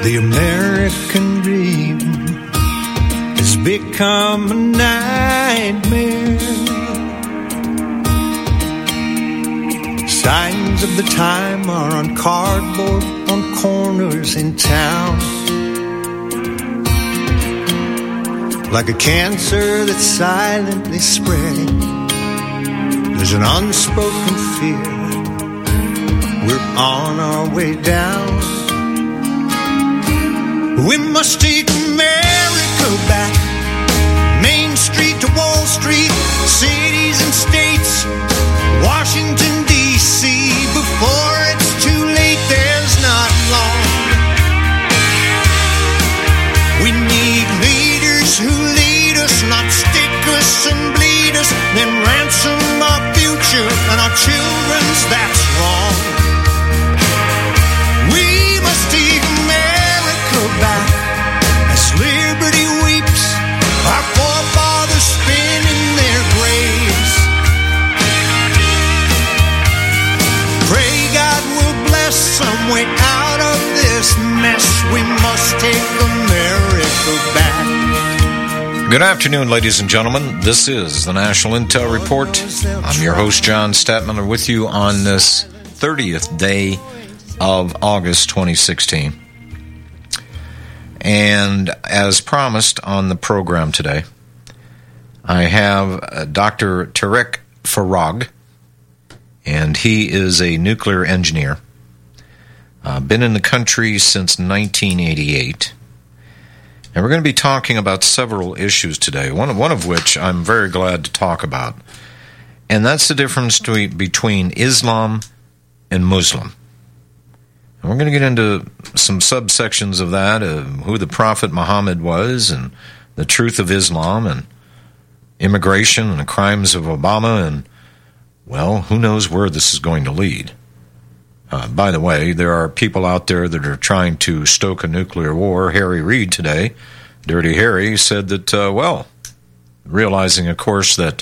The American dream has become a nightmare. Signs of the time are on cardboard on corners in town. Like a cancer that's silently spreading, there's an unspoken fear. We're on our way down. We must take America back. Main Street to Wall Street, cities and states, Washington, D.C. Before it's too late, there's not long. We need leaders who lead us, not stick us and bleed us, then ransom our future and our children's. That's wrong. We must take America back as liberty weeps, our forefathers spin in their graves. Pray God will bless some way out of this mess. We must take America back. Good afternoon, ladies and gentlemen. This is the National Intel Report. I'm your host, John Statman, with you on this 30th day of August 2016. And as promised on the program today, I have Dr. Tarek Farag, and he is a nuclear engineer. Been in the country since 1988. And we're going to be talking about several issues today, one of which I'm very glad to talk about. And that's the difference between Islam and Muslim. And we're going to get into some subsections of that, who the Prophet Muhammad was, and the truth of Islam, and immigration, and the crimes of Obama, and, well, who knows where this is going to lead. By the way, there are people out there that are trying to stoke a nuclear war. Harry Reid today, Dirty Harry, said that, realizing, of course, that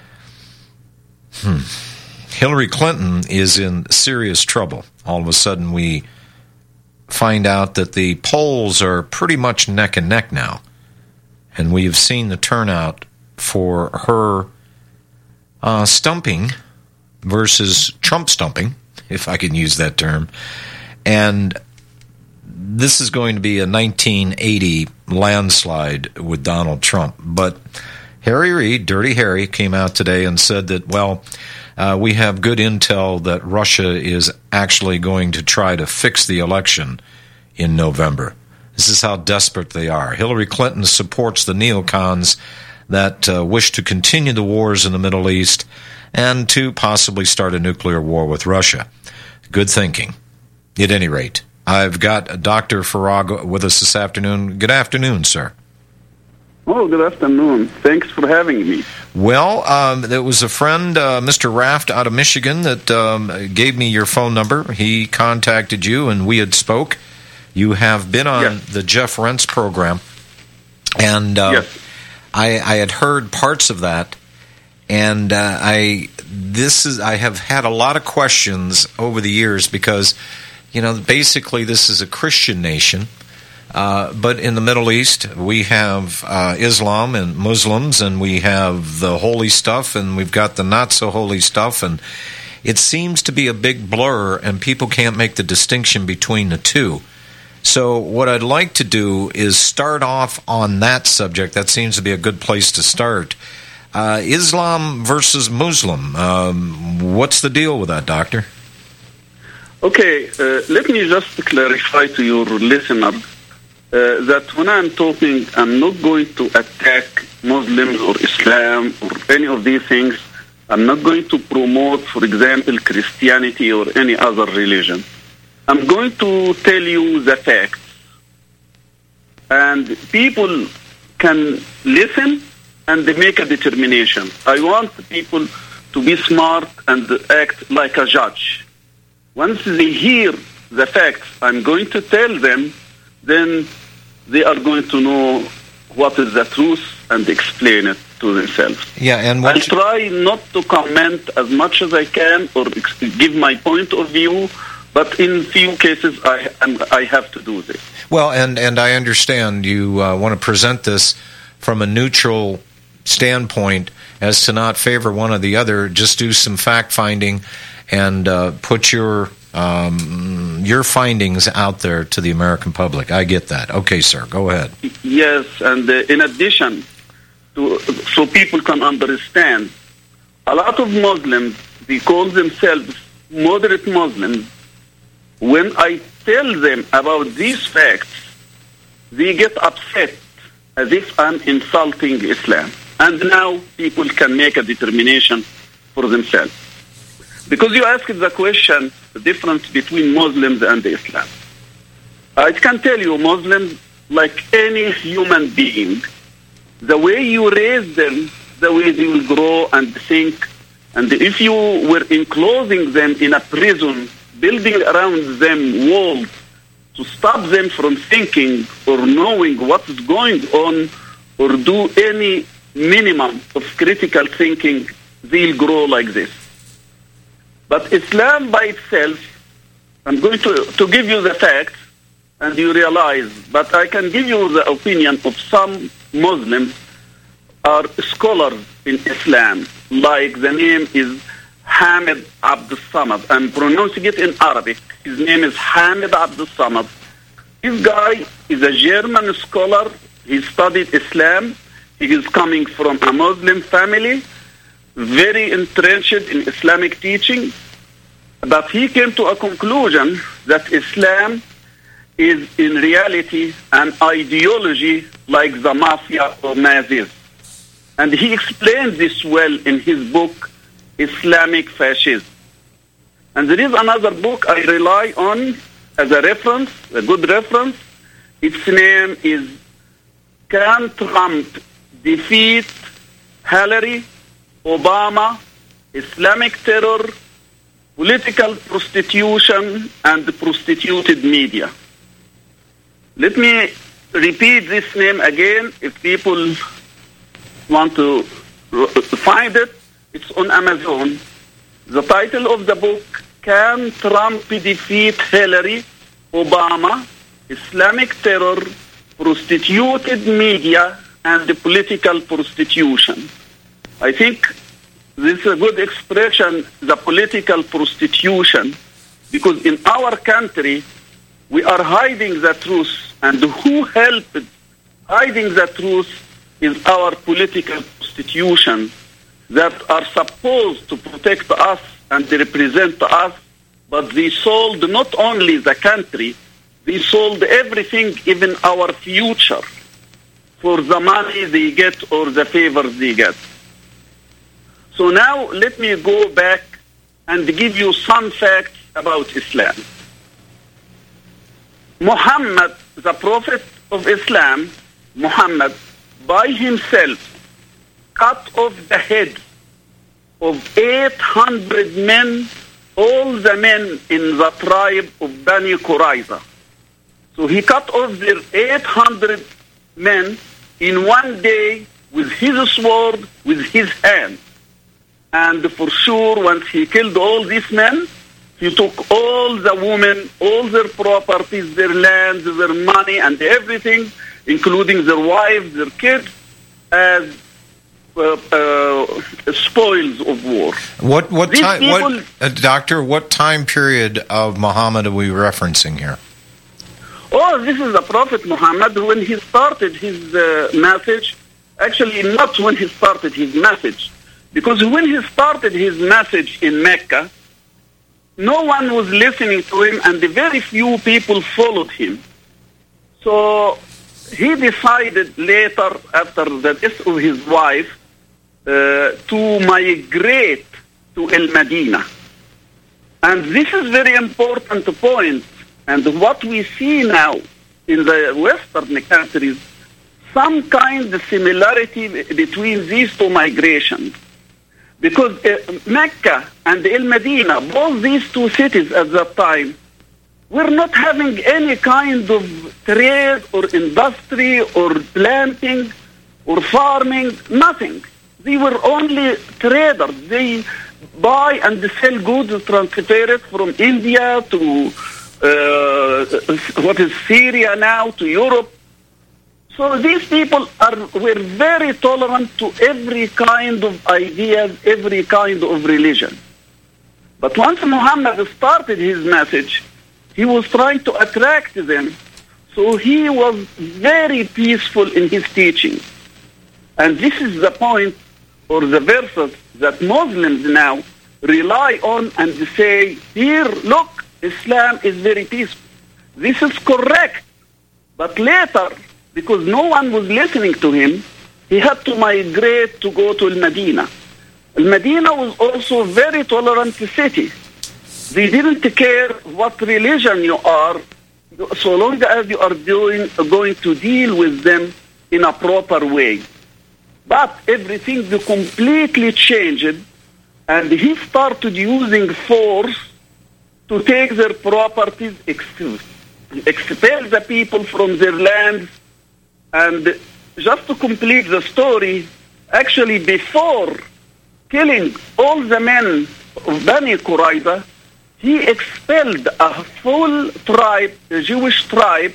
Hillary Clinton is in serious trouble. All of a sudden, we find out that the polls are pretty much neck and neck now. And we have seen the turnout for her stumping versus Trump stumping, if I can use that term. And this is going to be a 1980 landslide with Donald Trump. But Harry Reid, Dirty Harry, came out today and said that, we have good intel that Russia is actually going to try to fix the election in November. This is how desperate they are. Hillary Clinton supports the neocons that wish to continue the wars in the Middle East and to possibly start a nuclear war with Russia. Good thinking. At any rate, I've got Dr. Farag with us this afternoon. Good afternoon, sir. Oh, good afternoon. Thanks for having me. Well, there was a friend, Mr. Raft, out of Michigan, that gave me your phone number. He contacted you, and we had spoke. You have been on the Jeff Rentz program, and I had heard parts of that, and I have had a lot of questions over the years because, basically this is a Christian nation. But in the Middle East, we have Islam and Muslims, and we have the holy stuff, and we've got the not-so-holy stuff, and it seems to be a big blur, and people can't make the distinction between the two. So what I'd like to do is start off on that subject. That seems to be a good place to start. Islam versus Muslim. What's the deal with that, Doctor? Okay, let me just clarify to your listener that when I'm talking, I'm not going to attack Muslims or Islam or any of these things. I'm not going to promote, for example, Christianity or any other religion. I'm going to tell you the facts. And people can listen and they make a determination. I want people to be smart and act like a judge. Once they hear the facts I'm going to tell them, then they are going to know what is the truth and explain it to themselves. Yeah, and I'll try not to comment as much as I can or give my point of view, but in few cases I have to do this. Well, and I understand you want to present this from a neutral standpoint as to not favor one or the other. Just do some fact-finding and put your findings out there to the American public. I get that. Okay, sir, go ahead. Yes, and in addition, so people can understand, a lot of Muslims, they call themselves moderate Muslims. When I tell them about these facts, they get upset as if I'm insulting Islam. And now people can make a determination for themselves. Because you asked the question, the difference between Muslims and Islam. I can tell you, Muslims, like any human being, the way you raise them, the way they will grow and think. And if you were enclosing them in a prison, building around them walls to stop them from thinking or knowing what is going on or do any minimum of critical thinking, they'll grow like this. But Islam by itself, I'm going to give you the facts and you realize, but I can give you the opinion of some Muslims are scholars in Islam, like the name is Hamid Abdul Samad. I'm pronouncing it in Arabic. His name is Hamid Abdul Samad. This guy is a German scholar. He studied Islam. He is coming from a Muslim family, very entrenched in Islamic teaching. But he came to a conclusion that Islam is in reality an ideology like the mafia or Nazis. And he explains this well in his book, Islamic Fascism. And there is another book I rely on as a reference, a good reference. Its name is Can Trump Defeat Hillary, Obama, Islamic Terror, Political Prostitution, and Prostituted Media? Let me repeat this name again if people want to find it. It's on Amazon. The title of the book, Can Trump Defeat Hillary, Obama, Islamic Terror, Prostituted Media, and the Political Prostitution. I think this is a good expression, the political prostitution, because in our country, we are hiding the truth, and who helped hiding the truth is our political prostitution that are supposed to protect us and represent us, but they sold not only the country, they sold everything, even our future, for the money they get or the favors they get. So now let me go back and give you some facts about Islam. Muhammad, the Prophet of Islam, Muhammad, by himself, cut off the head of 800 men, all the men in the tribe of Bani Qurayza. So he cut off their 800 men in one day with his sword, with his hand. And for sure, once he killed all these men, he took all the women, all their properties, their lands, their money, and everything, including their wives, their kids, as spoils of war. What time, Doctor? What time period of Muhammad are we referencing here? Oh, this is the Prophet Muhammad when he started his message. Actually, not when he started his message, because when he started his message in Mecca, no one was listening to him, and very few people followed him. So he decided later, after the death of his wife, to migrate to El-Medina. And this is very important point. And what we see now in the Western countries, some kind of similarity between these two migrations. Because Mecca and El-Medina, both these two cities at that time, were not having any kind of trade or industry or planting or farming, nothing. They were only traders. They buy and sell goods, transfer it from India to what is Syria now, to Europe. So these people were very tolerant to every kind of ideas, every kind of religion. But once Muhammad started his message, he was trying to attract them. So he was very peaceful in his teaching. And this is the point, or the verses, that Muslims now rely on and say, here, look, Islam is very peaceful. This is correct. But later, because no one was listening to him, he had to migrate to go to Al-Madinah. Al-Madinah was also a very tolerant city. They didn't care what religion you are, so long as you are going to deal with them in a proper way. But everything completely changed, and he started using force to take their properties, expel the people from their lands. And just to complete the story, actually before killing all the men of Bani Qurayza, he expelled a full tribe, a Jewish tribe,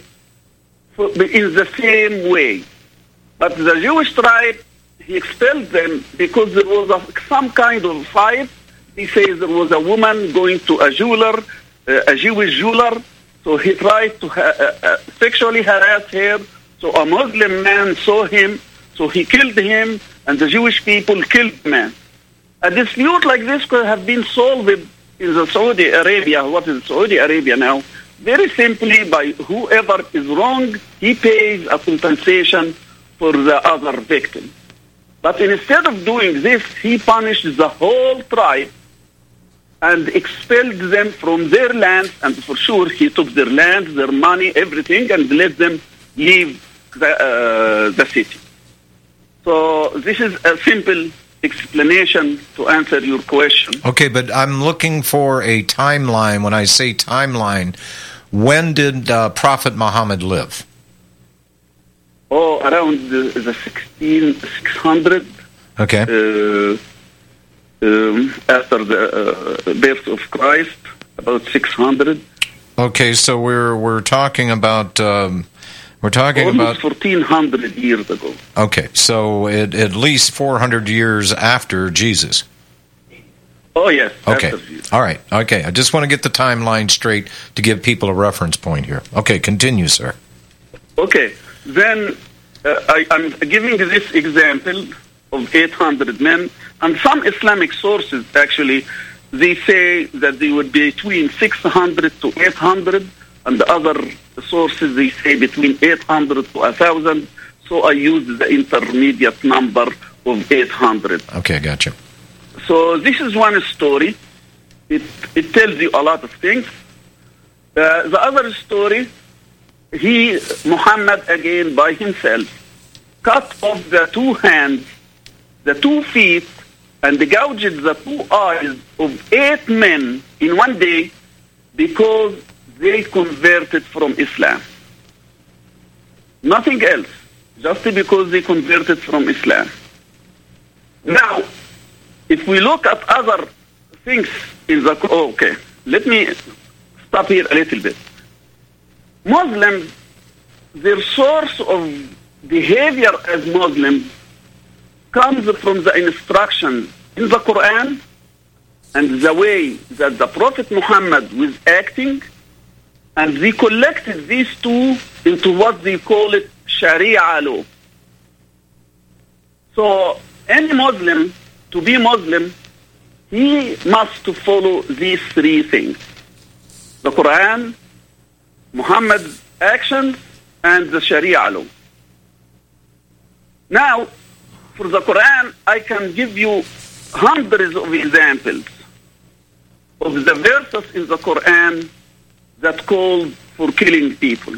in the same way. But the Jewish tribe, he expelled them because there was some kind of fight. He says there was a woman going to a jeweler, a Jewish jeweler, so he tried to sexually harass her. So a Muslim man saw him, so he killed him, and the Jewish people killed the man. A dispute like this could have been solved in the Saudi Arabia, what is Saudi Arabia now, very simply by whoever is wrong, he pays a compensation for the other victim. But instead of doing this, he punished the whole tribe and expelled them from their lands, and for sure he took their land, their money, everything, and let them leave the city. So this is a simple explanation to answer your question. Okay, but I'm looking for a timeline. When I say timeline, when did Prophet Muhammad live? Oh, around the 1600. Okay. After the birth of Christ, about 600. Okay, so we're talking about almost 1400 years ago. Okay, so at least 400 years after Jesus. Oh yes. Okay. All right. Okay. I just want to get the timeline straight to give people a reference point here. Okay, continue, sir. Okay. Then I'm giving this example of 800 men, and some Islamic sources actually they say that they would be between 600 to 800, and the other sources they say between 800 to 1,000. So I use the intermediate number of 800. Okay, gotcha. So this is one story. It tells you a lot of things. The other story, Muhammad again by himself, cut off the 2 hands, the 2 feet, and gouged the 2 eyes of 8 men in one day because they converted from Islam. Nothing else, just because they converted from Islam. Now, if we look at other things in the... Okay, let me stop here a little bit. Muslims, their source of behavior as Muslims comes from the instructions in the Quran and the way that the Prophet Muhammad was acting, and they collected these two into what they call it Sharia law. So any Muslim, to be Muslim, he must follow these 3 things: the Quran, Muhammad's actions, and the Sharia law. Now, for the Quran, I can give you hundreds of examples of the verses in the Quran that call for killing people.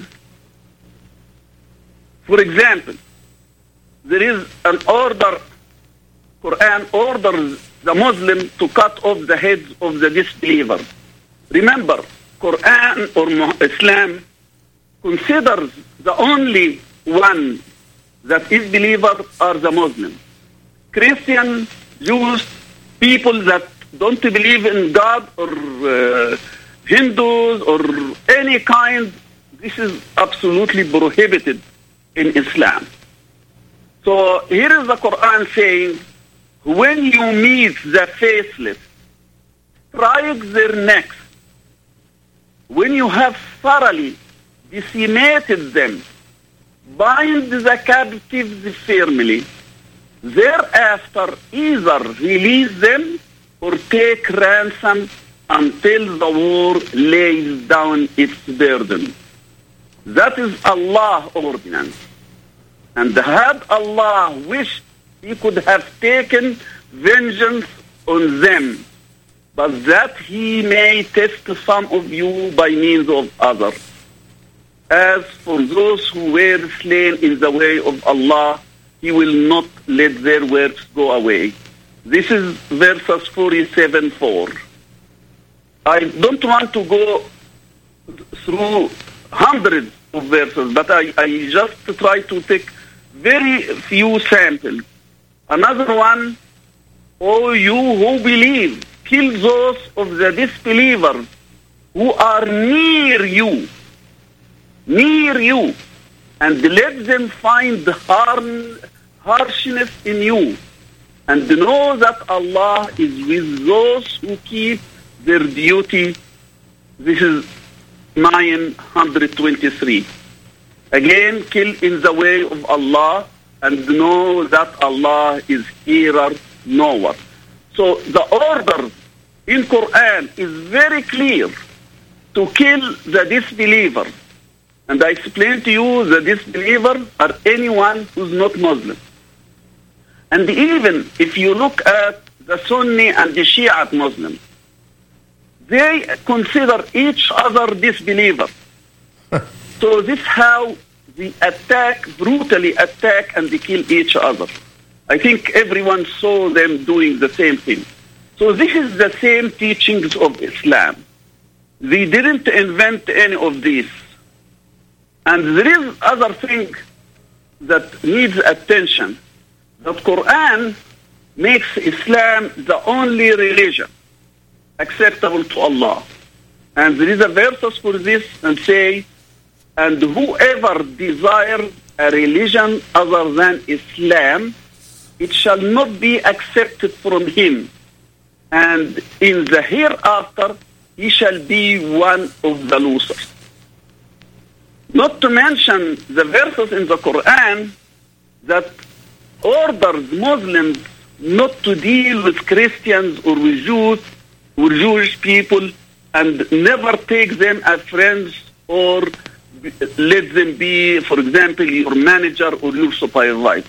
For example, there is an order, Quran orders the Muslim to cut off the heads of the disbeliever. Remember, Quran or Islam considers the only one that is believer are the Muslims. Christian, Jews, people that don't believe in God or Hindus or any kind, this is absolutely prohibited in Islam. So here is the Quran saying, when you meet the faithless, strike their necks. When you have thoroughly decimated them, bind the captives firmly. Thereafter, either release them or take ransom until the war lays down its burden. That is Allah's ordinance. And had Allah wished, He could have taken vengeance on them, but that He may test some of you by means of others. As for those who were slain in the way of Allah, He will not let their works go away. This is verses 47:4. I don't want to go through hundreds of verses, but I just try to take very few samples. Another one, O you who believe, kill those of the disbelievers who are near you, and let them find harshness in you, and know that Allah is with those who keep their duty. This is 923. Again, kill in the way of Allah, and know that Allah is hearer, knower. So the order in Quran is very clear to kill the disbeliever. And I explained to you the disbeliever are anyone who's not Muslim. And even if you look at the Sunni and the Shiite Muslims, they consider each other disbeliever. So this is how they brutally attack and they kill each other. I think everyone saw them doing the same thing. So this is the same teachings of Islam. They didn't invent any of these. And there is other thing that needs attention. The Quran makes Islam the only religion acceptable to Allah. And there is a verse for this and say, and whoever desires a religion other than Islam, it shall not be accepted from him. And in the hereafter, he shall be one of the losers. Not to mention the verses in the Quran that orders Muslims not to deal with Christians or with Jews or Jewish people and never take them as friends or let them be, for example, your manager or your supervisor.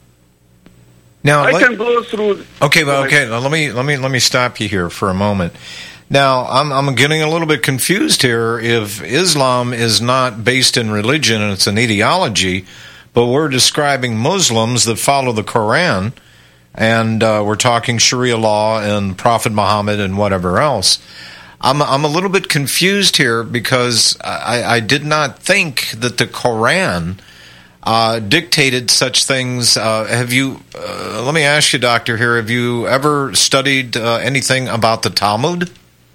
Now, I can go through. Okay, well, okay. Let me stop you here for a moment. Now, I'm getting a little bit confused here. If Islam is not based in religion and it's an ideology, but we're describing Muslims that follow the Quran, and we're talking Sharia law and Prophet Muhammad and whatever else. I'm a little bit confused here because I did not think that the Quran dictated such things. Have you? Let me ask you, Doctor, here. Have you ever studied anything about the Talmud?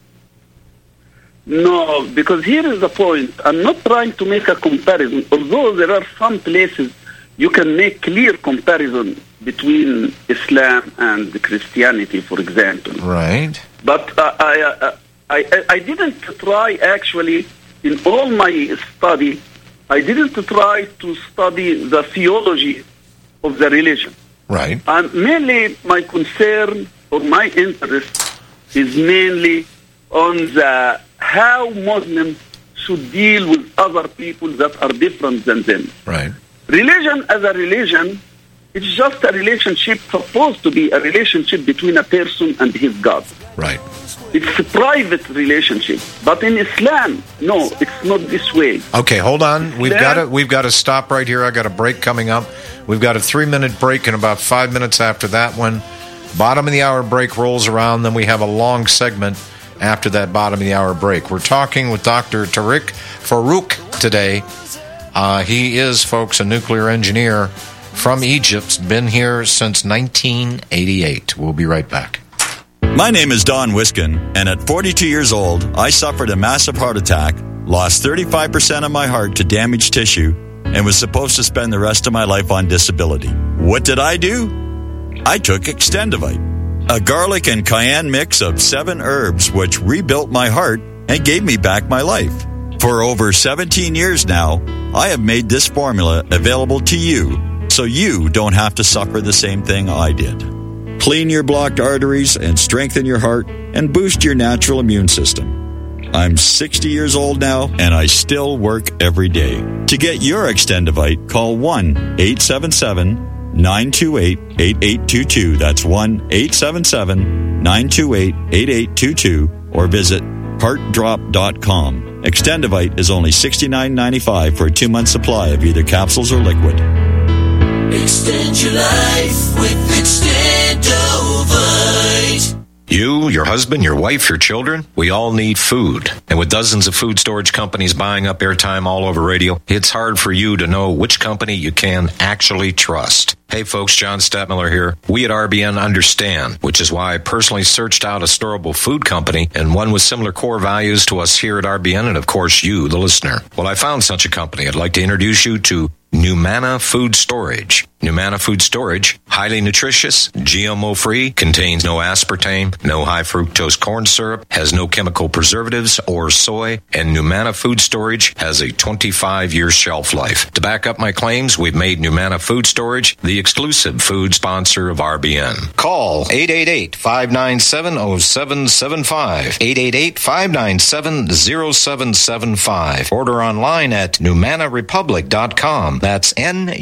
No, because here is the point. I'm not trying to make a comparison, although there are some places you can make clear comparison between Islam and Christianity, for example. Right. But I didn't try, actually, in all my study, I didn't try to study the theology of the religion. Right. And mainly my concern or my interest is mainly on the how Muslims should deal with other people that are different than them. Right. Religion as a religion, it's just a relationship, supposed to be a relationship between a person and his God. Right. It's a private relationship. But in Islam, no, it's not this way. Okay, hold on. We've got to stop right here. I got a break coming up. We've got a 3-minute break and about 5 minutes after that one. Bottom of the hour break rolls around, then we have a long segment after that bottom of the hour break. We're talking with Dr. Tariq Farouk today. He is, folks, a nuclear engineer from Egypt, been here since 1988. We'll be right back. My name is Don Wiskin, and at 42 years old, I suffered a massive heart attack, lost 35% of my heart to damaged tissue, and was supposed to spend the rest of my life on disability. What did I do? I took Extendivite, a garlic and cayenne mix of 7 herbs which rebuilt my heart and gave me back my life. For over 17 years now, I have made this formula available to you, so you don't have to suffer the same thing I did. Clean your blocked arteries and strengthen your heart and boost your natural immune system. I'm 60 years old now, and I still work every day. To get your Extendivite, call 1-877-928-8822. That's 1-877-928-8822, or visit heartdrop.com. Extendivite is only $69.95 for a 2-month supply of either capsules or liquid. Extend your life with Extendovite. You, your husband, your wife, your children, we all need food. And with dozens of food storage companies buying up airtime all over radio, it's hard for you to know which company you can actually trust. Hey folks, John Stadtmiller here. We at RBN understand, which is why I personally searched out a storable food company and one with similar core values to us here at RBN and of course you, the listener. Well, I found such a company. I'd like to introduce you to Numana Food Storage. Numana Food Storage, highly nutritious, GMO-free, contains no aspartame, no high-fructose corn syrup, has no chemical preservatives or soy, and Numana Food Storage has a 25-year shelf life. To back up my claims, we've made Numana Food Storage the exclusive food sponsor of RBN. Call 888-597-0775, 888-597-0775. Order online at NumanaRepublic.com. That's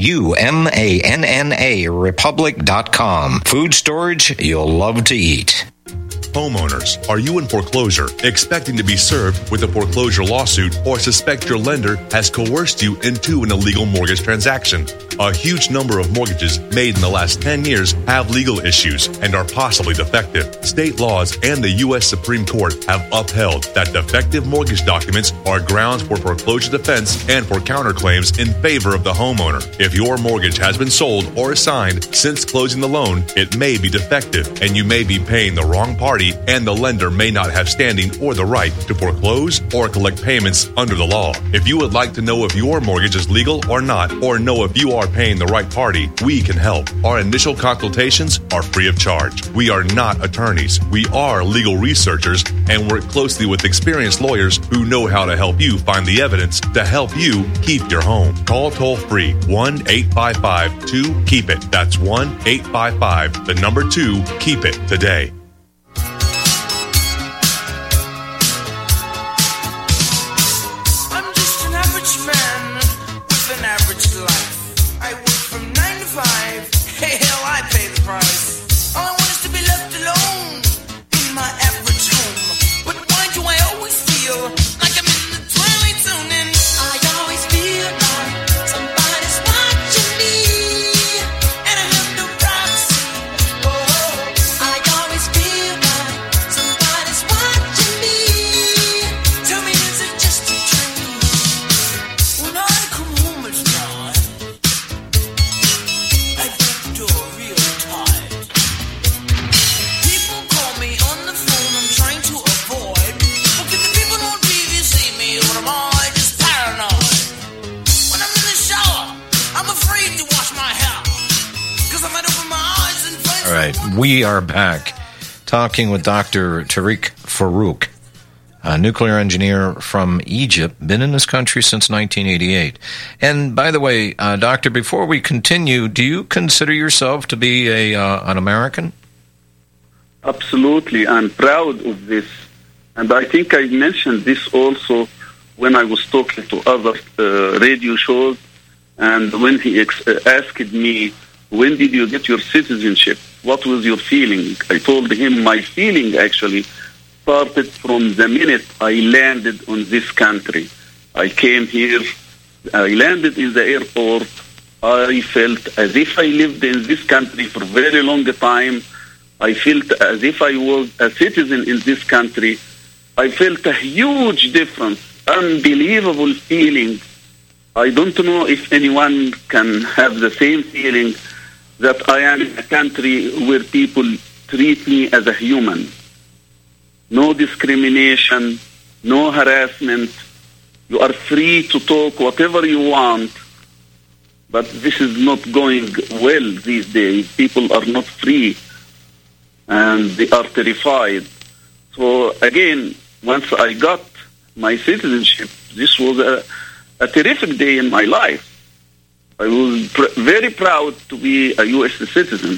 NUMANNA Republic.com. Food storage you'll love to eat. Homeowners, are you in foreclosure, expecting to be served with a foreclosure lawsuit, or suspect your lender has coerced you into an illegal mortgage transaction? A huge number of mortgages made in the last 10 years have legal issues and are possibly defective. State laws and the U.S. Supreme Court have upheld that defective mortgage documents are grounds for foreclosure defense and for counterclaims in favor of the homeowner. If your mortgage has been sold or assigned since closing the loan, it may be defective and you may be paying the wrong party, and the lender may not have standing or the right to foreclose or collect payments under the law. If you would like to know if your mortgage is legal or not, or know if you are paying the right party, we can help. Our initial consultations are free of charge. We are not attorneys. We are legal researchers and work closely with experienced lawyers who know how to help you find the evidence to help you keep your home. Call toll-free 1-855-2-KEEP-IT. That's 1-855-2-KEEP-IT today. We are back talking with Dr. Tariq Farouk, a nuclear engineer from Egypt, been in this country since 1988. And by the way, Doctor, before we continue, do you consider yourself to be an American? Absolutely. I'm proud of this. And I think I mentioned this also when I was talking to other radio shows, and when he asked me, when did you get your citizenship? What was your feeling? I told him my feeling actually started from the minute I landed on this country. I came here, I landed in the airport. I felt as if I lived in this country for a very long time. I felt as if I was a citizen in this country. I felt a huge difference, unbelievable feeling. I don't know if anyone can have the same feeling that I am in a country where people treat me as a human. No discrimination, no harassment. You are free to talk whatever you want, but this is not going well these days. People are not free, and they are terrified. So again, once I got my citizenship, this was a terrific day in my life. I was very proud to be a U.S. citizen.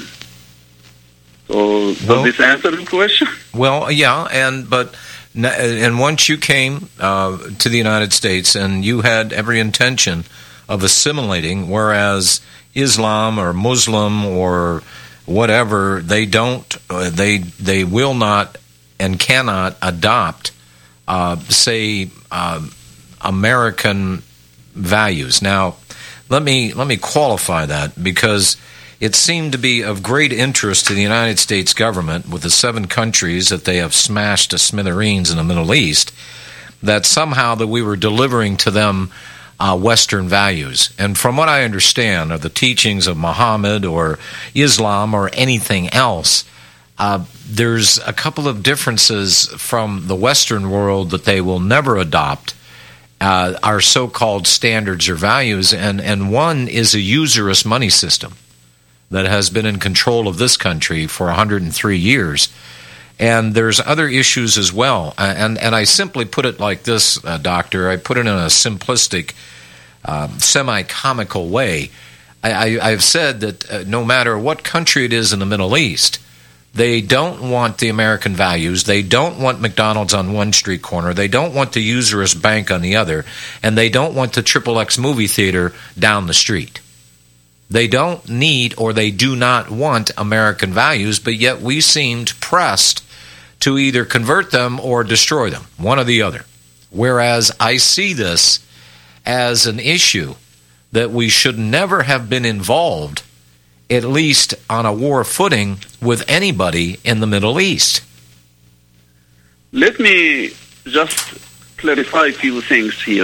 So does this answer the question? Well, yeah, and once you came to the United States and you had every intention of assimilating, whereas Islam or Muslim or whatever, they will not and cannot adopt, say, American values. Now, let me qualify that, because it seemed to be of great interest to the United States government, with the 7 countries that they have smashed to smithereens in the Middle East, that somehow that we were delivering to them Western values. And from what I understand of the teachings of Muhammad or Islam or anything else, there's a couple of differences from the Western world that they will never adopt, our so-called standards or values, and one is a usurious money system that has been in control of this country for 103 years. And there's other issues as well. And I simply put it like this, Doctor. I put it in a simplistic, semi-comical way. I've said that no matter what country it is in the Middle East, they don't want the American values. They don't want McDonald's on one street corner. They don't want the usurious bank on the other. And they don't want the XXX movie theater down the street. They don't need, or they do not want, American values, but yet we seemed pressed to either convert them or destroy them, one or the other. Whereas I see this as an issue that we should never have been involved, at least on a war footing, with anybody in the Middle East. Let me just clarify a few things here.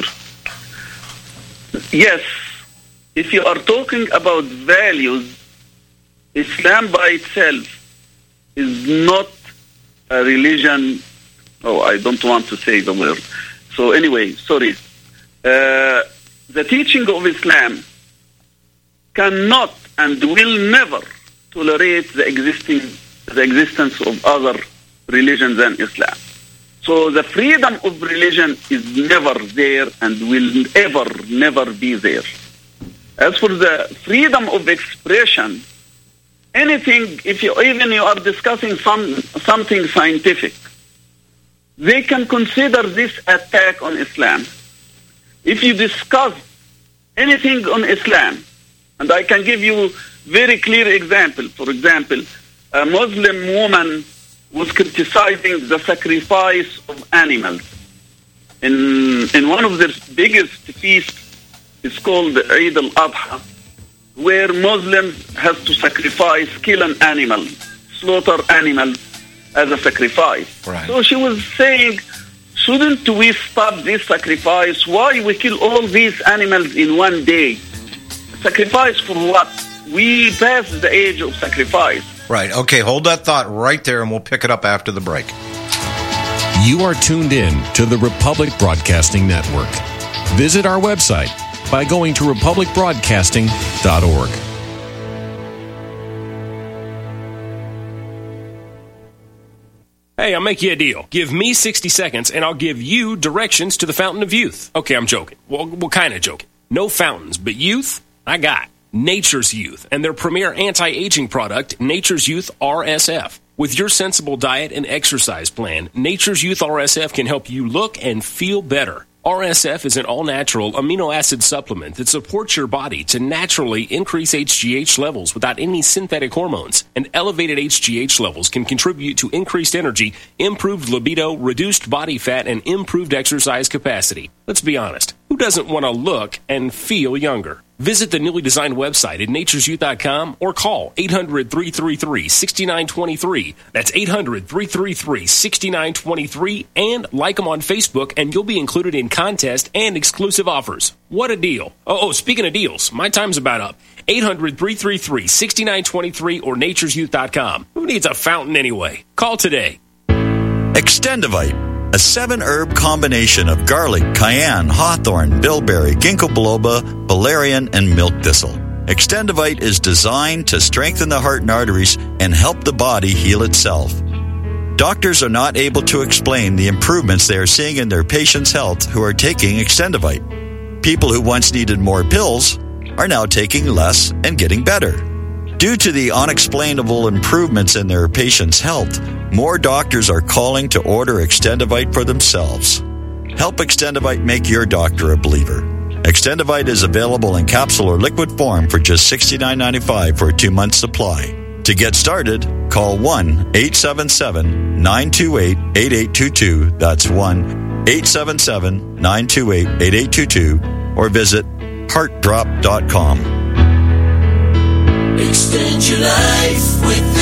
Yes, if you are talking about values, Islam by itself is not a religion. Oh, I don't want to say the word. So anyway, sorry. The teaching of Islam cannot and will never tolerate the existence of other religions than Islam. So the freedom of religion is never there and will never be there. As for the freedom of expression, anything, if you are discussing something scientific, they can consider this attack on Islam. If you discuss anything on Islam, and I can give you very clear example. For example, a Muslim woman was criticizing the sacrifice of animals. In one of their biggest feasts, it's called Eid al-Adha, where Muslims have to sacrifice, kill an animal, slaughter animals as a sacrifice. Right. So she was saying, shouldn't we stop this sacrifice? Why we kill all these animals in one day? Sacrifice for what? We passed the age of sacrifice. Right. Okay, hold that thought right there, and we'll pick it up after the break. You are tuned in to the Republic Broadcasting Network. Visit our website by going to republicbroadcasting.org. Hey, I'll make you a deal. Give me 60 seconds, and I'll give you directions to the Fountain of Youth. Okay, I'm joking. Well, kind of joking. No fountains, but youth, I got. Nature's Youth and their premier anti-aging product, Nature's Youth RSF. With your sensible diet and exercise plan, Nature's Youth RSF can help you look and feel better. RSF is an all-natural amino acid supplement that supports your body to naturally increase HGH levels without any synthetic hormones. And elevated HGH levels can contribute to increased energy, improved libido, reduced body fat, and improved exercise capacity. Let's be honest. Who doesn't want to look and feel younger? Visit the newly designed website at naturesyouth.com or call 800-333-6923. That's 800-333-6923, and like them on Facebook, and you'll be included in contest and exclusive offers. What a deal. Oh, speaking of deals, my time's about up. 800-333-6923 or naturesyouth.com. Who needs a fountain anyway? Call today. Extendivite, a 7-herb combination of garlic, cayenne, hawthorn, bilberry, ginkgo biloba, valerian, and milk thistle. Extendivite is designed to strengthen the heart and arteries and help the body heal itself. Doctors are not able to explain the improvements they are seeing in their patients' health who are taking Extendivite. People who once needed more pills are now taking less and getting better. Due to the unexplainable improvements in their patients' health, more doctors are calling to order Extendivite for themselves. Help Extendivite make your doctor a believer. Extendivite is available in capsule or liquid form for just $69.95 for a 2-month supply. To get started, call 1-877-928-8822. That's 1-877-928-8822. Or visit heartdrop.com. Extend your life with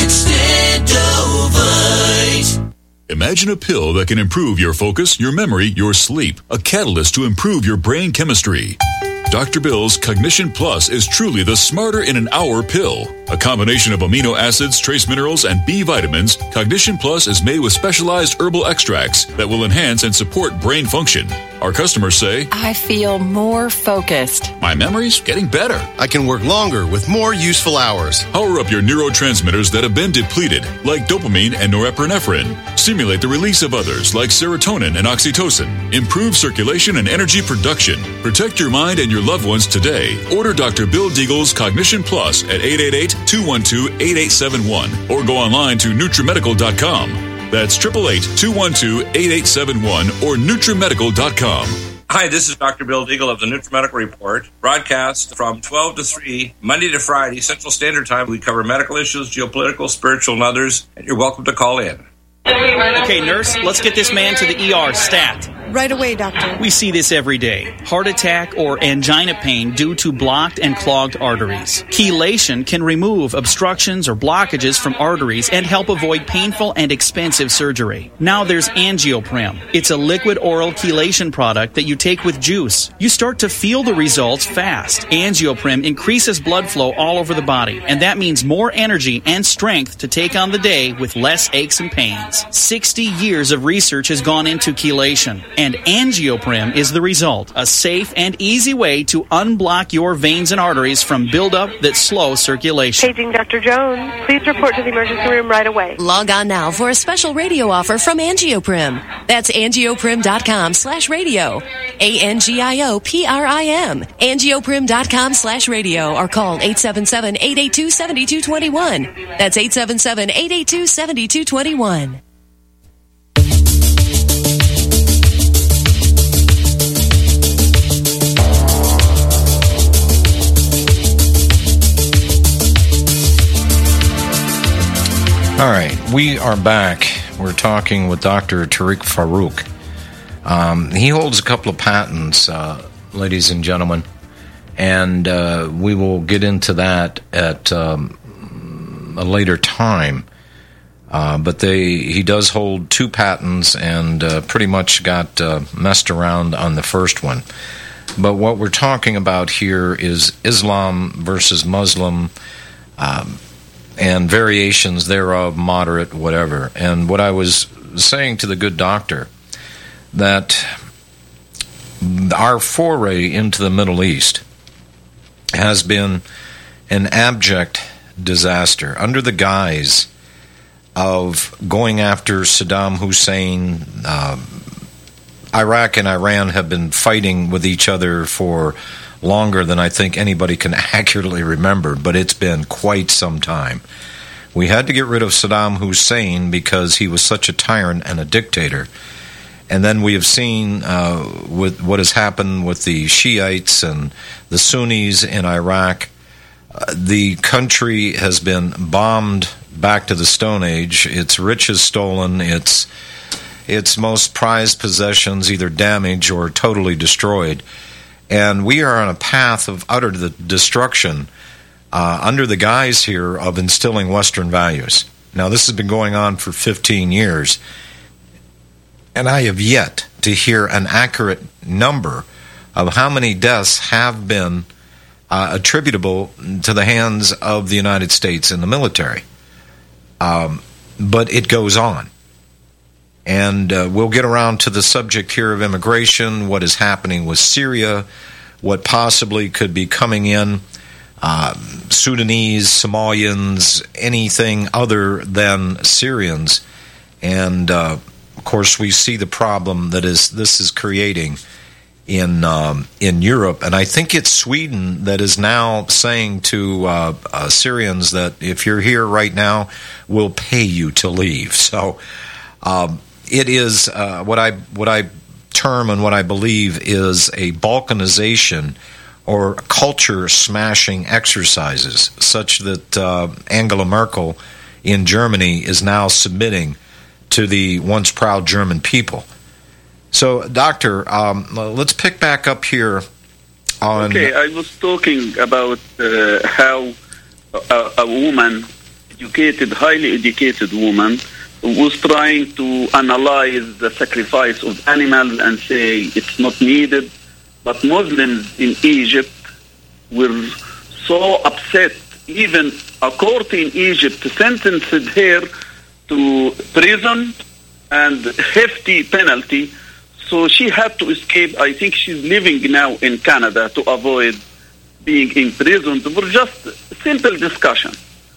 Extendovite. Imagine a pill that can improve your focus, your memory, your sleep. A catalyst to improve your brain chemistry. Dr. Bill's Cognition Plus is truly the smarter in an hour pill. A combination of amino acids, trace minerals, and B vitamins, Cognition Plus is made with specialized herbal extracts that will enhance and support brain function. Our customers say, I feel more focused. My memory's getting better. I can work longer with more useful hours. Power up your neurotransmitters that have been depleted, like dopamine and norepinephrine. Stimulate the release of others, like serotonin and oxytocin. Improve circulation and energy production. Protect your mind and your loved ones today. Order Dr. Bill Deagle's Cognition Plus at 888-212-8871 or go online to NutriMedical.com. That's 888-212-8871 or NutriMedical.com. Hi, this is Dr. Bill Deagle of the NutriMedical Report, broadcast from 12 to 3, Monday to Friday, Central Standard Time. We cover medical issues, geopolitical, spiritual, and others, and you're welcome to call in. Okay, nurse, let's get this man to the ER stat. Right away, doctor. We see this every day. Heart attack or angina pain due to blocked and clogged arteries. Chelation can remove obstructions or blockages from arteries and help avoid painful and expensive surgery. Now there's Angioprim. It's a liquid oral chelation product that you take with juice. You start to feel the results fast. Angioprim increases blood flow all over the body, and that means more energy and strength to take on the day with less aches and pains. 60 years of research has gone into chelation, and Angioprim is the result. A safe and easy way to unblock your veins and arteries from buildup that slow circulation. Paging Dr. Jones. Please report to the emergency room right away. Log on now for a special radio offer from Angioprim. That's angioprim.com/radio. ANGIOPRIM. Angioprim.com/radio or call 877-882-7221. That's 877-882-7221. All right, we are back. We're talking with Dr. Tariq Farooq. He holds a couple of patents, ladies and gentlemen, and we will get into that at a later time. But he does hold 2 patents and pretty much got messed around on the first one. But what we're talking about here is Islam versus Muslim, and variations thereof, moderate, whatever. And what I was saying to the good doctor, that our foray into the Middle East has been an abject disaster under the guise of going after Saddam Hussein. Iraq and Iran have been fighting with each other for longer than I think anybody can accurately remember, but it's been quite some time. We had to get rid of Saddam Hussein because he was such a tyrant and a dictator. And then we have seen with what has happened with the Shiites and the Sunnis in Iraq. The country has been bombed back to the Stone Age. Its riches stolen, its most prized possessions either damaged or totally destroyed. And we are on a path of utter destruction under the guise here of instilling Western values. Now, this has been going on for 15 years, and I have yet to hear an accurate number of how many deaths have been attributable to the hands of the United States in the military. But it goes on. And we'll get around to the subject here of immigration, what is happening with Syria, what possibly could be coming in, Sudanese, Somalians, anything other than Syrians. And, of course, we see the problem that this is creating in Europe. And I think it's Sweden that is now saying to Syrians that if you're here right now, we'll pay you to leave. So it is what I term and what I believe is a balkanization or culture-smashing exercises, such that Angela Merkel in Germany is now submitting to the once proud German people. So, Doctor, let's pick back up here on... Okay, I was talking about how a woman, highly educated woman, was trying to analyze the sacrifice of animals and say it's not needed. But Muslims in Egypt were so upset, even a court in Egypt sentenced her to prison and hefty penalty. So she had to escape. I think she's living now in Canada to avoid being imprisoned for just simple discussion.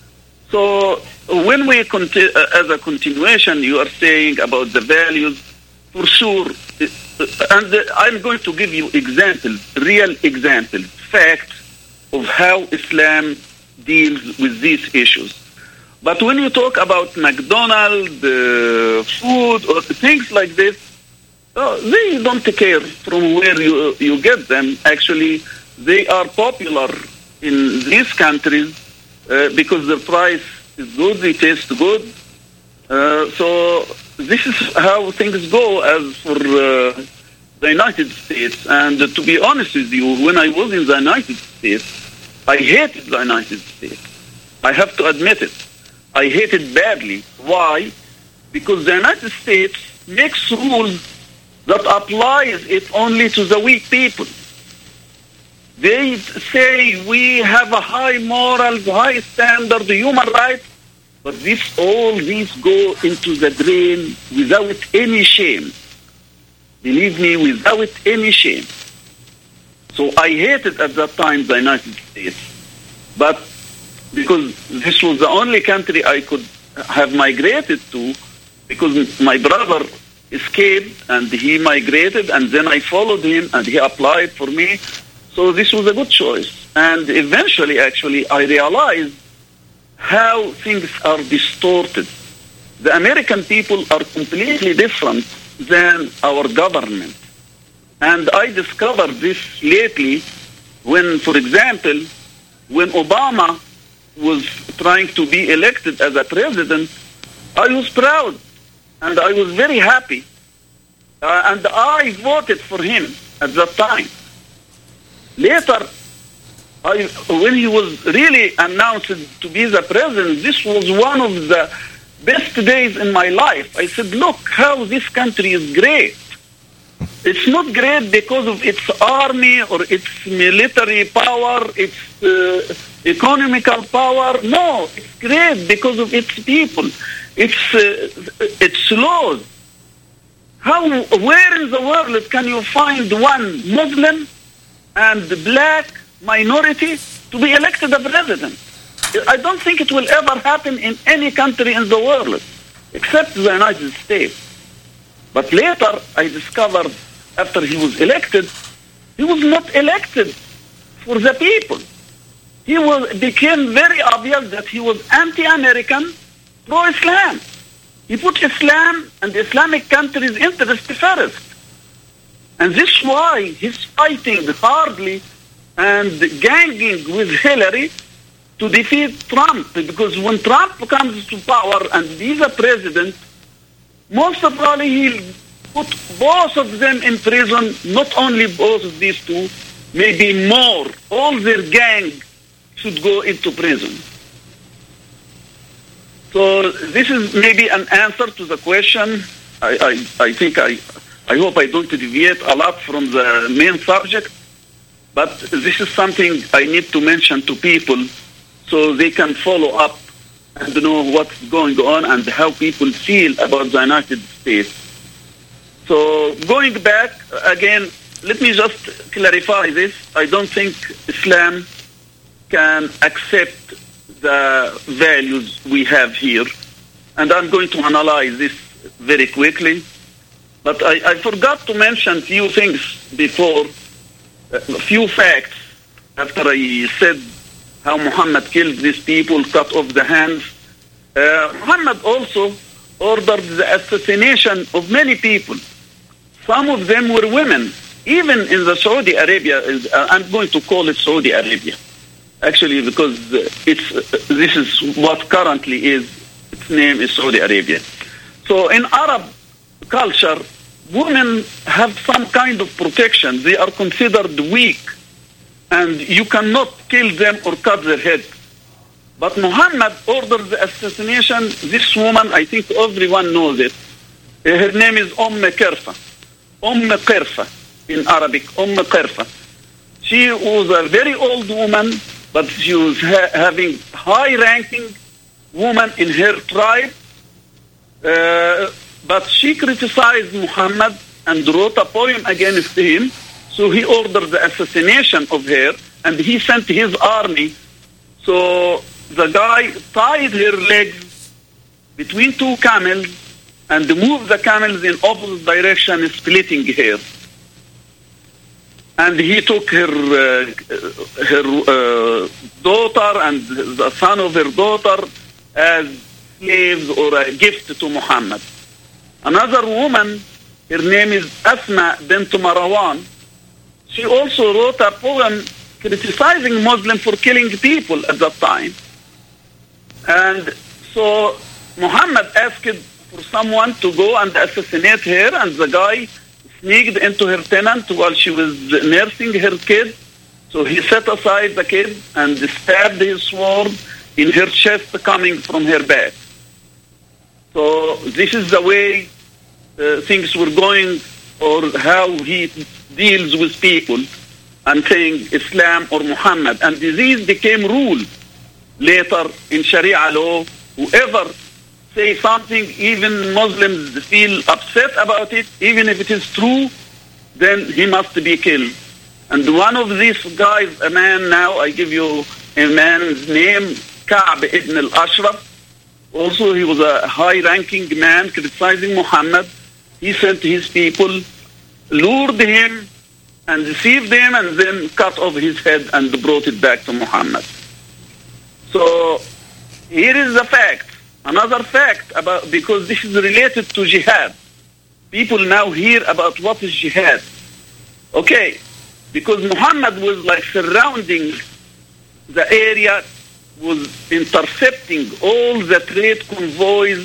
So when we as a continuation, you are saying about the values, for sure, and I'm going to give you examples, real examples, facts of how Islam deals with these issues. But when you talk about McDonald's, food, or things like this, they don't care from where you get them. Actually, they are popular in these countries because the price is good, they taste good. So this is how things go as for the United States. And to be honest with you, when I was in the United States, I hated the United States. I have to admit it. I hate it badly. Why? Because the United States makes rules that applies it only to the weak people. They say we have a high morals, high standard, human rights, but all these go into the drain without any shame. Believe me, without any shame. So I hated at that time the United States. But because this was the only country I could have migrated to, because my brother escaped and he migrated, and then I followed him and he applied for me. So this was a good choice. And eventually, actually, I realized how things are distorted. The American people are completely different than our government. And I discovered this lately when, for example, when Obama was trying to be elected as a president, I was proud and I was very happy. And I voted for him at that time. Later, when he was really announced to be the president, this was one of the best days in my life. I said, look how this country is great. It's not great because of its army or its military power, its economical power. No, it's great because of its people, its laws. Where in the world can you find one Muslim and black minority to be elected a president? I don't think it will ever happen in any country in the world, except the United States. But later, I discovered after he was elected, he was not elected for the people. It became very obvious that he was anti-American, pro-Islam. He put Islam and the Islamic countries' interest first. And this is why he's fighting hardly and ganging with Hillary to defeat Trump. Because when Trump comes to power and he's a president, most probably he'll put both of them in prison, not only both of these two, maybe more. All their gang should go into prison. So this is maybe an answer to the question. I think I hope I don't deviate a lot from the main subject, but this is something I need to mention to people so they can follow up and know what's going on and how people feel about the United States. So going back, again, let me just clarify this. I don't think Islam can accept the values we have here. And I'm going to analyze this very quickly. But I forgot to mention a few things before, a few facts after I said how Muhammad killed these people, cut off the hands. Muhammad also ordered the assassination of many people. Some of them were women. Even in the Saudi Arabia, I'm going to call it Saudi Arabia, actually, because this is what currently is, its name is Saudi Arabia. So in Arab culture, women have some kind of protection. They are considered weak, and you cannot kill them or cut their head. But Muhammad ordered the assassination. This woman, I think everyone knows it. Her name is Qirfa. Qirfa in Arabic, Qirfa. She was a very old woman, but she was having high-ranking woman in her tribe. But she criticized Muhammad and wrote a poem against him. So he ordered the assassination of her, and he sent his army. So the guy tied her legs between two camels and moved the camels in opposite direction, splitting her. And he took her daughter and the son of her daughter as slaves or a gift to Muhammad. Another woman, her name is Asma bint Marwan. She also wrote a poem criticizing Muslims for killing people at that time. And so Muhammad asked for someone to go and assassinate her, and the guy sneaked into her tent while she was nursing her kid. So he set aside the kid and stabbed his sword in her chest coming from her back. So this is the way things were going, or how he deals with people and saying Islam or Muhammad. And these became rule later in Sharia law. Whoever say something, even Muslims feel upset about it, even if it is true, then he must be killed. And one of these guys, a man now, I give you a man's name, Ka'b ibn al-Ashraf. Also, he was a high-ranking man criticizing Muhammad. He sent his people, lured him, and deceived him, and then cut off his head and brought it back to Muhammad. So here is the fact. Another fact, about, because this is related to jihad. People now hear about what is jihad. Okay, because Muhammad was like surrounding the area, was intercepting all the trade convoys,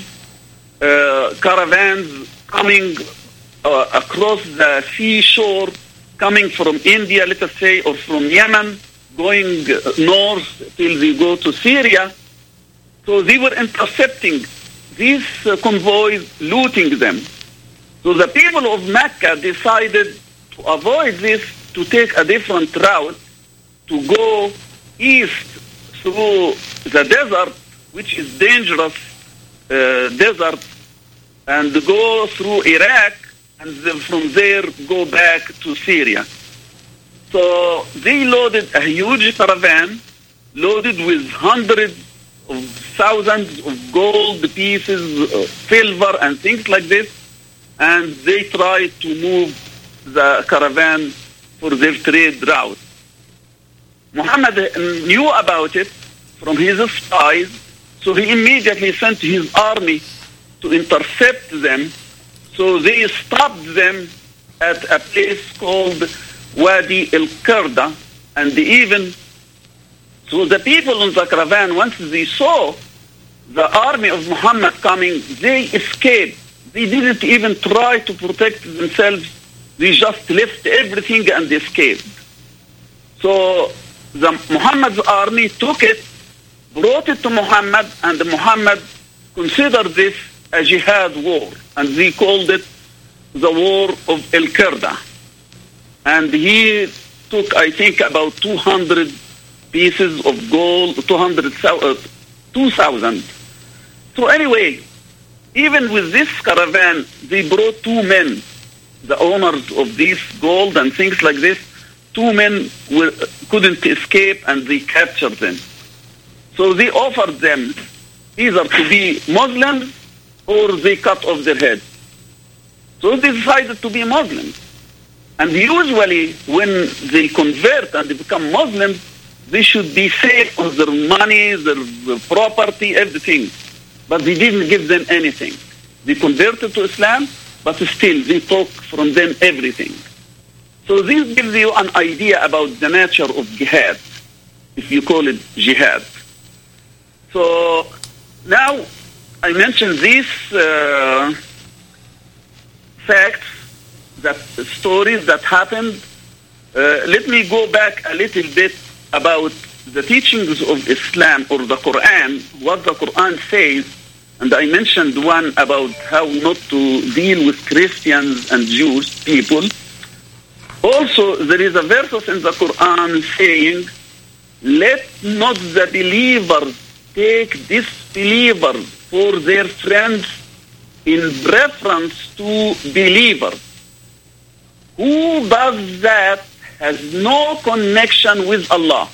caravans coming across the seashore, coming from India, let us say, or from Yemen, going north till they go to Syria. So they were intercepting these convoys, looting them. So the people of Mecca decided to avoid this, to take a different route, to go east through the desert, which is dangerous desert, and go through Iraq, and then from there go back to Syria. So they loaded a huge caravan, loaded with hundreds of thousands of gold pieces, silver, and things like this, and they tried to move the caravan for their trade route. Muhammad knew about it from his spies, so he immediately sent his army to intercept them. So they stopped them at a place called Wadi al-Qirda, and so the people in the caravan, once they saw the army of Muhammad coming, they escaped. They didn't even try to protect themselves. They just left everything and escaped. So the Muhammad's army took it, brought it to Muhammad, and Muhammad considered this a jihad war, and they called it the War of El-Qirda. And he took, I think, about 200 pieces of gold, 2,000. So anyway, even with this caravan, they brought two men, the owners of this gold and things like this. Two men couldn't escape, and they captured them. So they offered them either to be Muslims or they cut off their head. So they decided to be Muslims. And usually when they convert and they become Muslims, they should be safe on their money, their property, everything. But they didn't give them anything. They converted to Islam, but still they took from them everything. So this gives you an idea about the nature of jihad, if you call it jihad. So now I mentioned these facts, that stories that happened. Let me go back a little bit about the teachings of Islam or the Quran, what the Quran says. And I mentioned one about how not to deal with Christians and Jewish people. Also, there is a verse in the Quran saying, let not the believers take disbelievers for their friends in preference to believers. Who does that has no connection with Allah,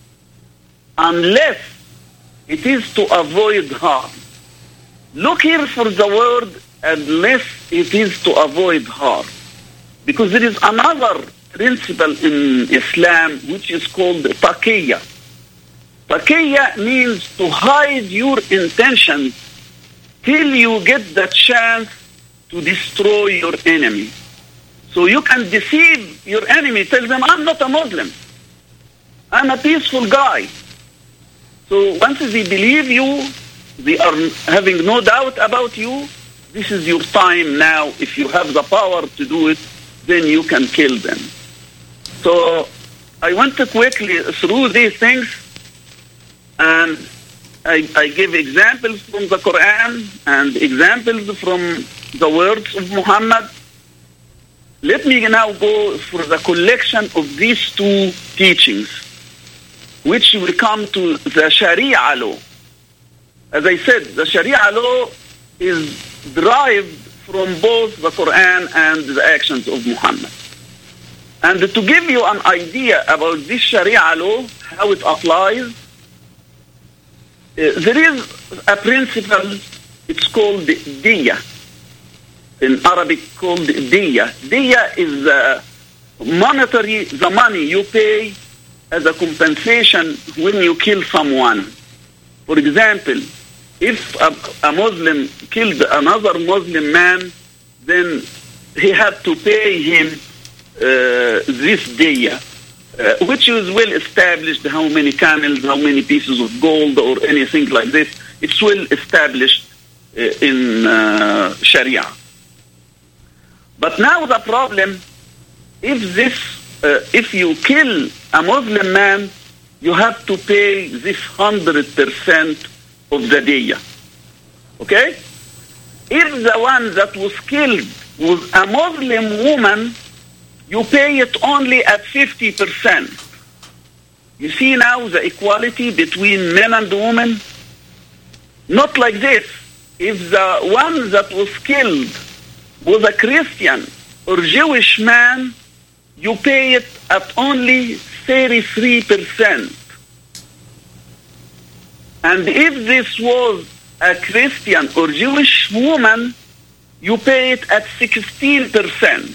unless it is to avoid harm. Look here for the word, unless it is to avoid harm. Because there is another principle in Islam which is called taqiyya. Taqiyya means to hide your intentions till you get the chance to destroy your enemy. So you can deceive your enemy, tell them, I'm not a Muslim. I'm a peaceful guy. So once they believe you, they are having no doubt about you, this is your time now. If you have the power to do it, then you can kill them. So I went quickly through these things, and I give examples from the Quran and examples from the words of Muhammad. Let me now go for the collection of these two teachings, which will come to the Sharia law. As I said, the Sharia law is derived from both the Quran and the actions of Muhammad. And to give you an idea about this Sharia law, how it applies, there is a principle, it's called diya. In Arabic called diya. Diya is monetary, the money you pay as a compensation when you kill someone. For example, if a Muslim killed another Muslim man, then he had to pay him this diya, which is well established, how many camels, how many pieces of gold or anything like this. It's well established in Sharia. But now the problem, if you kill a Muslim man, you have to pay this 100% of the diya. Okay? If the one that was killed was a Muslim woman, you pay it only at 50%. You see now the equality between men and women? Not like this. If the one that was killed was a Christian or Jewish man, you pay it at only 33%. And if this was a Christian or Jewish woman, you pay it at 16%.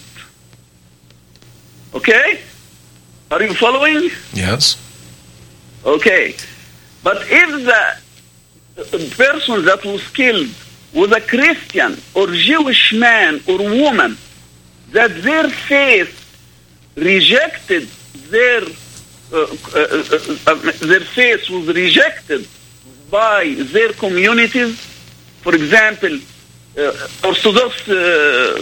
Okay? Are you following? Yes. Okay. But if the person that was killed was a Christian or Jewish man or woman, that their faith rejected their faith was rejected by their communities. For example, Orthodox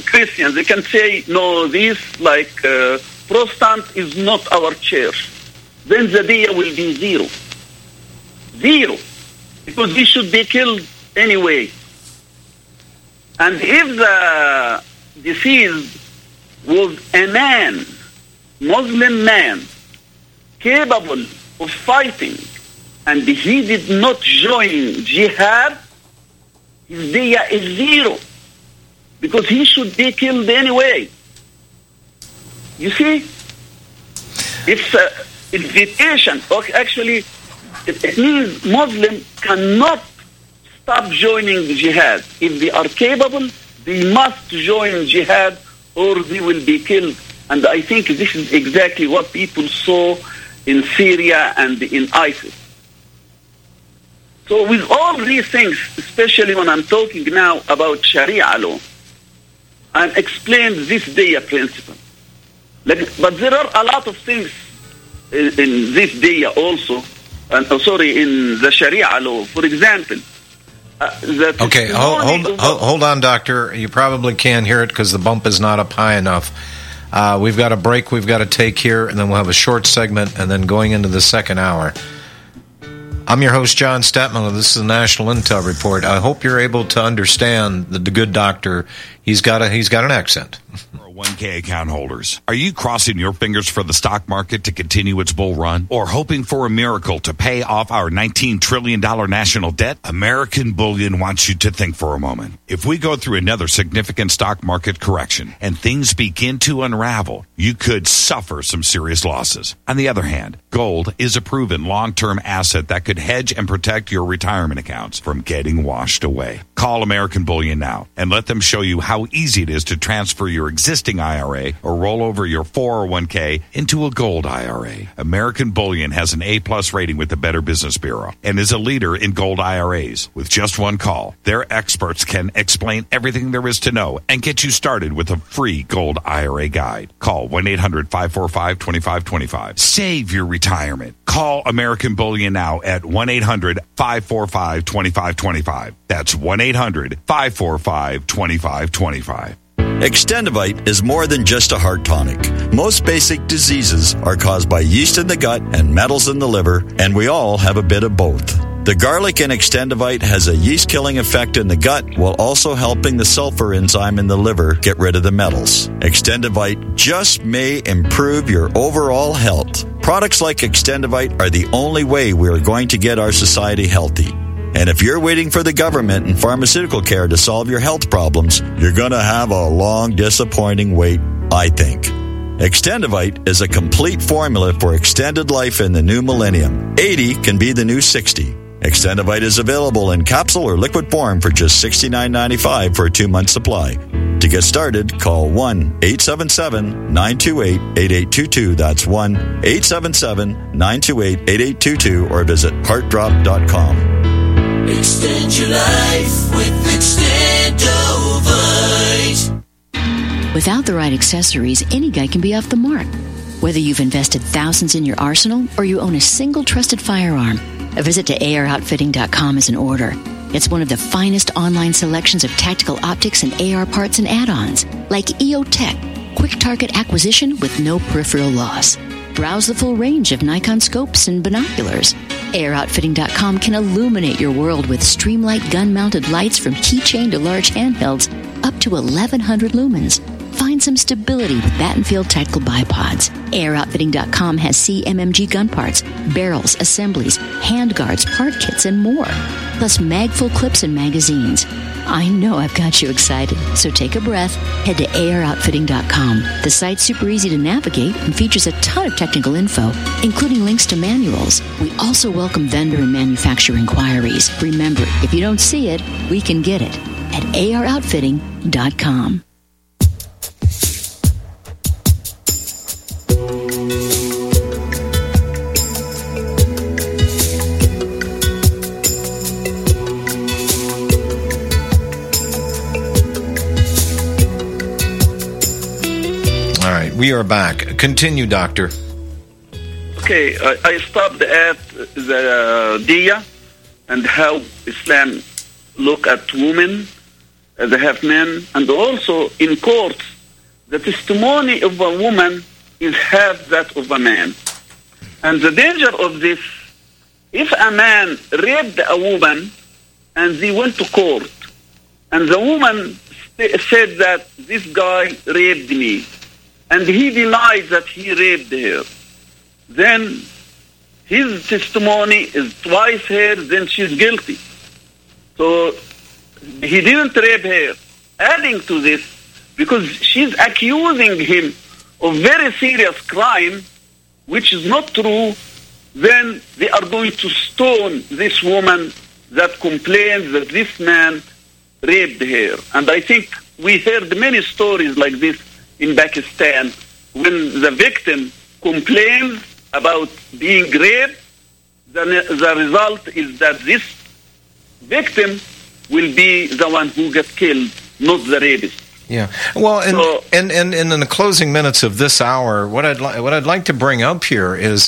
Christians, they can say, no, this like Protestant is not our church. then the diya will be zero. Zero. Because he should be killed anyway. And if the deceased was a man, Muslim man, capable of fighting, and he did not join jihad, his diya is zero. Because he should be killed anyway. You see? It's an invitation. Actually, it means Muslims cannot stop joining the jihad. If they are capable, they must join jihad or they will be killed. And I think this is exactly what people saw in Syria and in ISIS. So with all these things, especially when I'm talking now about Sharia law, and explain this diya principle. But there are a lot of things in this diya also, in the Sharia law. For example, okay, hold on, Doctor. You probably can't hear it because the bump is not up high enough. We've got a break we've got to take here, and then we'll have a short segment, and then going into the second hour. I'm your host, John Stetmiller. This is the National Intel Report. I hope you're able to understand the good doctor. He's got an accent. 401k account holders, are you crossing your fingers for the stock market to continue its bull run, or hoping for a miracle to pay off our $19 trillion national debt? American Bullion wants you to think for a moment. If we go through another significant stock market correction and things begin to unravel, you could suffer some serious losses. On the other hand, gold is a proven long-term asset that could hedge and protect your retirement accounts from getting washed away. Call American Bullion now and let them show you how easy it is to transfer your existing IRA or roll over your 401k into a gold IRA. American Bullion has an A+ rating with the Better Business Bureau and is a leader in gold IRAs. With just one call, their experts can explain everything there is to know and get you started with a free gold IRA guide. Call 1-800-545-2525. Save your retirement. Call American Bullion now at 1-800-545-2525. That's 1-800-545-2525. Extendivite is more than just a heart tonic. Most basic diseases are caused by yeast in the gut and metals in the liver, and we all have a bit of both. The garlic in Extendivite has a yeast-killing effect in the gut while also helping the sulfur enzyme in the liver get rid of the metals. Extendivite just may improve your overall health. Products like Extendivite are the only way we are going to get our society healthy. And if you're waiting for the government and pharmaceutical care to solve your health problems, you're going to have a long, disappointing wait, I think. Extendivite is a complete formula for extended life in the new millennium. 80 can be the new 60. Extendivite is available in capsule or liquid form for just $69.95 for a 2-month supply. To get started, call 1-877-928-8822. That's 1-877-928-8822 or visit heartdrop.com. Extend your life with Extendovite. Without the right accessories, any guy can be off the mark. Whether you've invested thousands in your arsenal or you own a single trusted firearm, a visit to AROutfitting.com is in order. It's one of the finest online selections of tactical optics and AR parts and add-ons, like EOTech, quick target acquisition with no peripheral loss. Browse the full range of Nikon scopes and binoculars. AROutfitting.com can illuminate your world with Streamlight gun-mounted lights from keychain to large handhelds, up to 1,100 lumens. Find some stability with Battenfield tactical bipods. AROutfitting.com has CMMG gun parts, barrels, assemblies, handguards, part kits, and more. Plus mag-full clips and magazines. I know I've got you excited, so take a breath. Head to AROutfitting.com. The site's super easy to navigate and features a ton of technical info, including links to manuals. We also welcome vendor and manufacturer inquiries. Remember, if you don't see it, we can get it at AROutfitting.com. We are back. Continue, Doctor. Okay, I stopped at the diya and how Islam look at women as they have men, and also in courts, the testimony of a woman is half that of a man. And the danger of this, if a man raped a woman and they went to court, and the woman said that this guy raped me, and he denied that he raped her, then his testimony is twice her, then she's guilty. So he didn't rape her. Adding to this, because she's accusing him of very serious crime, which is not true, then they are going to stone this woman that complains that this man raped her. And I think we heard many stories like this in Pakistan, when the victim complains about being raped, the result is that this victim will be the one who gets killed, not the rapist. Yeah. Well, and in the closing minutes of this hour, what I'd like to bring up here is,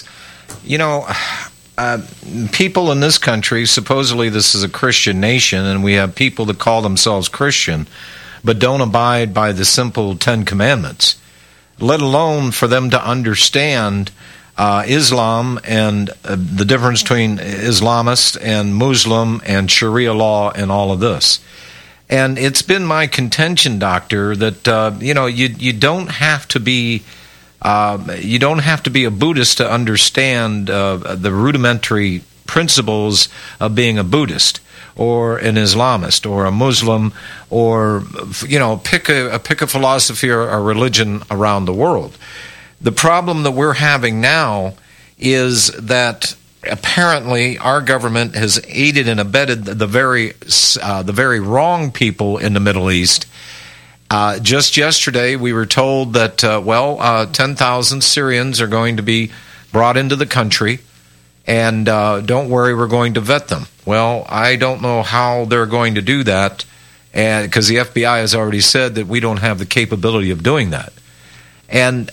people in this country, supposedly this is a Christian nation, and we have people that call themselves Christian, but don't abide by the simple Ten Commandments, let alone for them to understand Islam and the difference between Islamist and Muslim and Sharia law and all of this. And it's been my contention, Doctor, that you don't have to be a Buddhist to understand the rudimentary principles of being a Buddhist or an Islamist or a Muslim, or pick a philosophy or a religion around the world. The problem that we're having now is that apparently our government has aided and abetted the very wrong people in the Middle East. Just yesterday, we were told that 10,000 Syrians are going to be brought into the country, and don't worry, we're going to vet them. Well, I don't know how they're going to do that, because the FBI has already said that we don't have the capability of doing that. And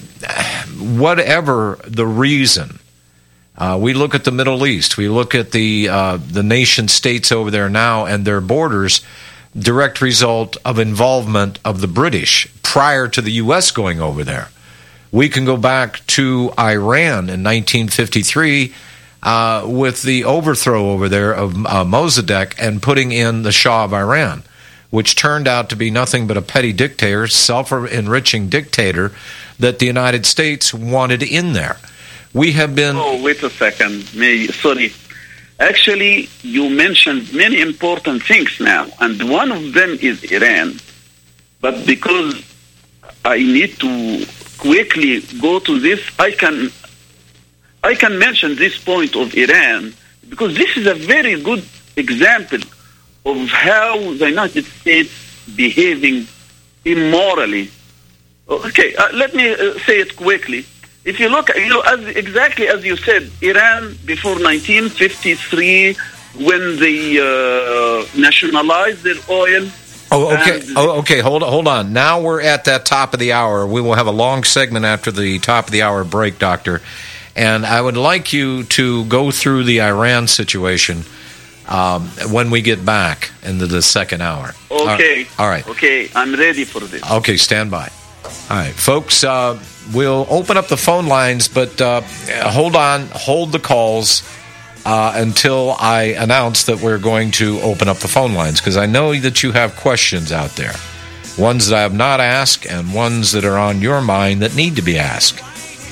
whatever the reason, we look at the Middle East, we look at the nation states over there now and their borders, direct result of involvement of the British prior to the U.S. going over there. We can go back to Iran in 1953 with the overthrow over there of Mossadegh and putting in the Shah of Iran, which turned out to be nothing but a petty dictator, self-enriching dictator that the United States wanted in there. We have been... Oh, wait a second. Sorry. Actually, you mentioned many important things now, and one of them is Iran. But because I need to quickly go to this, I can mention this point of Iran, because this is a very good example of how the United States behaving immorally. Okay, let me say it quickly. If you look, exactly as you said, Iran before 1953, when they nationalized their oil. Oh, okay. Okay. Hold on. Now we're at that top of the hour. We will have a long segment after the top of the hour break, Doctor. And I would like you to go through the Iran situation when we get back into the second hour. Okay. All right. Okay, I'm ready for this. Okay, stand by. All right, folks, we'll open up the phone lines, but hold the calls until I announce that we're going to open up the phone lines, because I know that you have questions out there, ones that I have not asked and ones that are on your mind that need to be asked.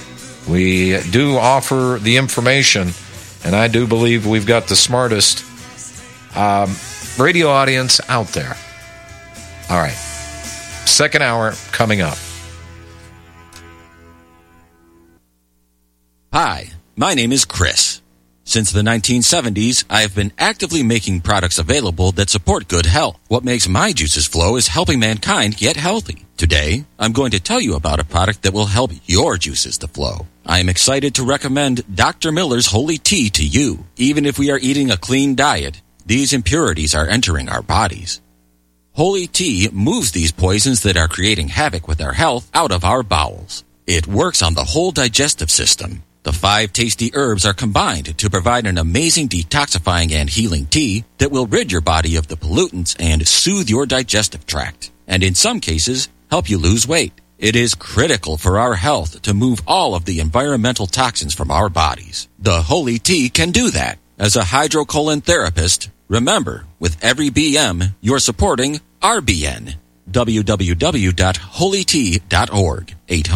We do offer the information, and I do believe we've got the smartest radio audience out there. All right, second hour coming up. Hi, my name is Chris. Since the 1970s, I have been actively making products available that support good health. What makes my juices flow is helping mankind get healthy. Today, I'm going to tell you about a product that will help your juices to flow. I am excited to recommend Dr. Miller's Holy Tea to you. Even if we are eating a clean diet, these impurities are entering our bodies. Holy Tea moves these poisons that are creating havoc with our health out of our bowels. It works on the whole digestive system. The 5 tasty herbs are combined to provide an amazing detoxifying and healing tea that will rid your body of the pollutants and soothe your digestive tract, and in some cases, help you lose weight. It is critical for our health to move all of the environmental toxins from our bodies. The Holy Tea can do that. As a hydrocolon therapist, remember, with every BM, you're supporting RBN. www.holytea.org.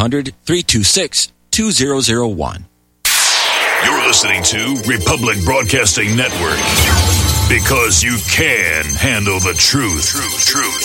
800-326-2001. You're listening to Republic Broadcasting Network. Because you can handle the truth.